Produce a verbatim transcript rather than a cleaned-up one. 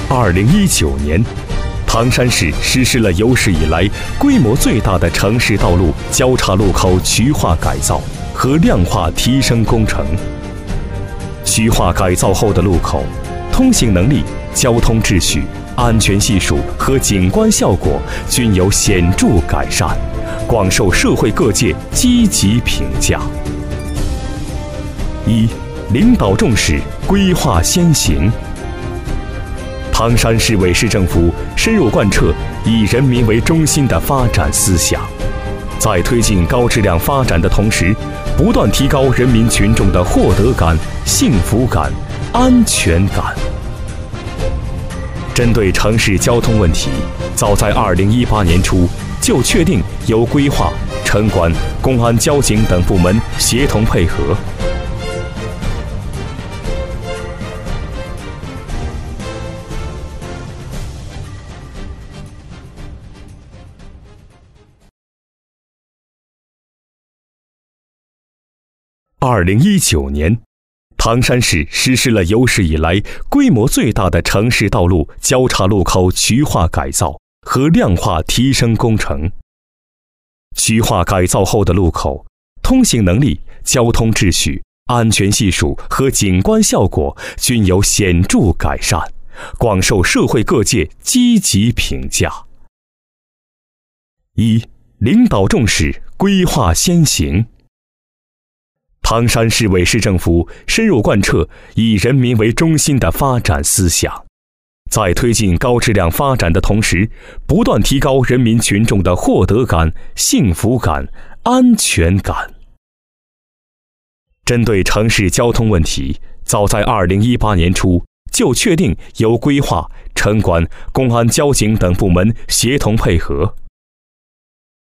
二零一九年，唐山市实施了有史以来规模最大的城市道路交叉路口渠化改造和量化提升工程。渠化改造后的路口，通行能力、交通秩序、安全系数和景观效果均有显著改善，广受社会各界积极评价。一、领导重视，规划先行。唐山市委市政府深入贯彻以人民为中心的发展思想，在推进高质量发展的同时，不断提高人民群众的获得感、幸福感、安全感。针对城市交通问题，早在二零一八年初就确定由规划、城管、公安、交警等部门协同配合。二零一九年，唐山市实施了有史以来规模最大的城市道路交叉路口渠化改造和量化提升工程。渠化改造后的路口，通行能力、交通秩序、安全系数和景观效果均有显著改善，广受社会各界积极评价。一、领导重视，规划先行。唐山市委市政府深入贯彻以人民为中心的发展思想，在推进高质量发展的同时，不断提高人民群众的获得感、幸福感、安全感。针对城市交通问题，早在二零一八年初就确定由规划、城管、公安、交警等部门协同配合。